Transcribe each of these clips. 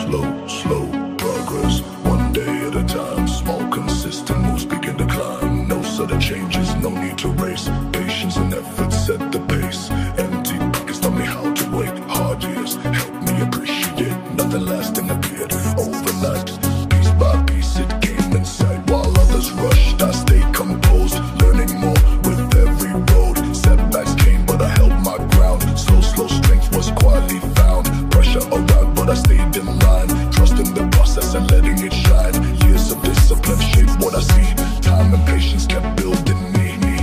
Slow progress, one day at a time. Small consistent moves begin to climb. No sudden changes, no need to race. Patience and effort set the pace. Empty pockets taught me how to wait. Hard years help me appreciate. Nothing lasting appeared overnight. Piece by piece it came in sight. While others rushed, I stayed composed, learning more with every road. Setbacks came, but I held my ground. Slow strength was quietly found. Pressure around, but I stayed in line. Trusting the process and letting it shine. Years of discipline shaped what I see. Time and patience kept building me.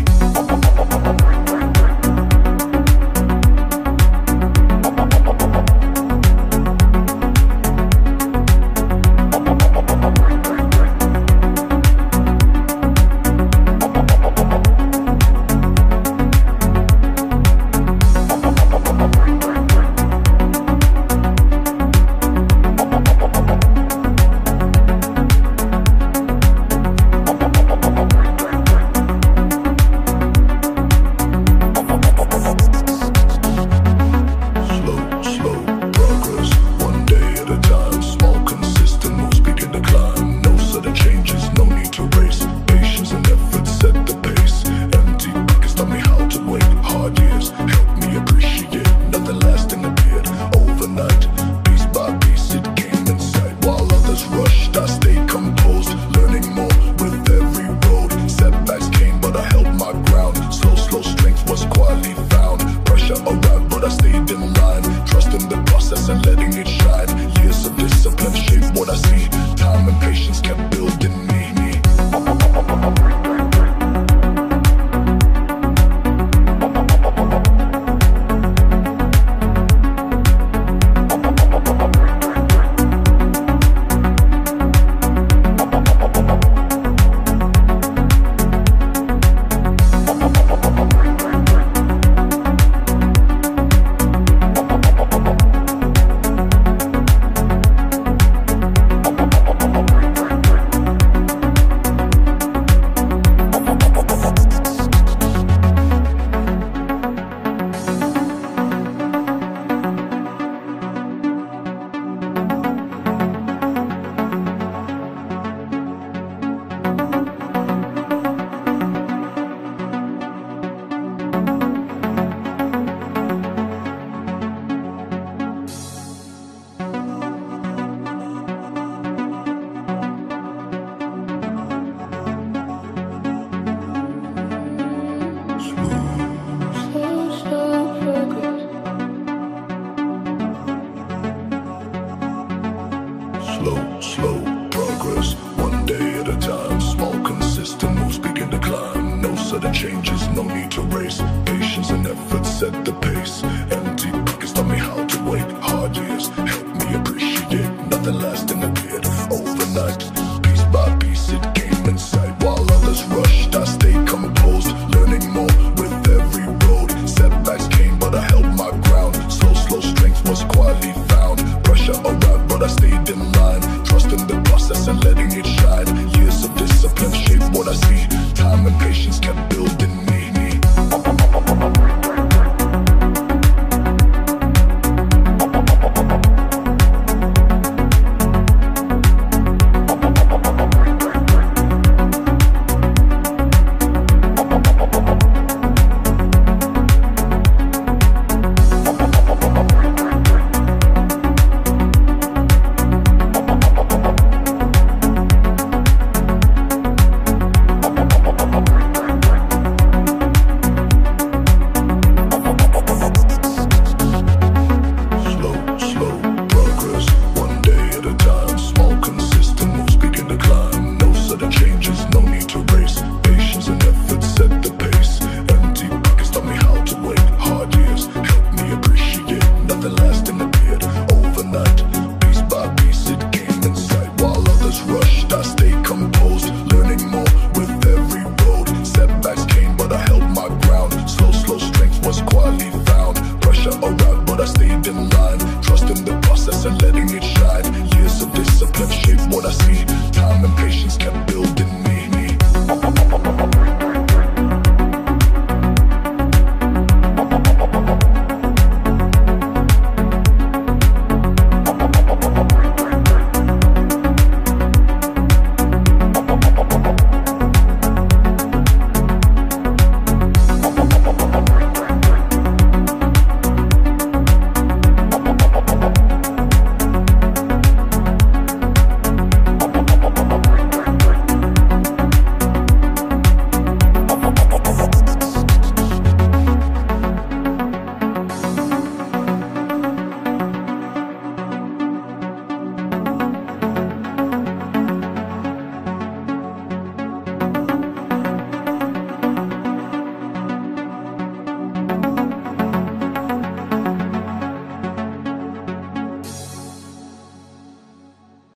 And letting it shine. Years of discipline shaped what I see. Time and patience kept building me. Slow progress, one day at a time. Small consistent moves begin to climb. No sudden changes, no need to race. Patience and effort set the pace. Empty pockets taught me how to wait. Hard years help me appreciate. Nothing lasting.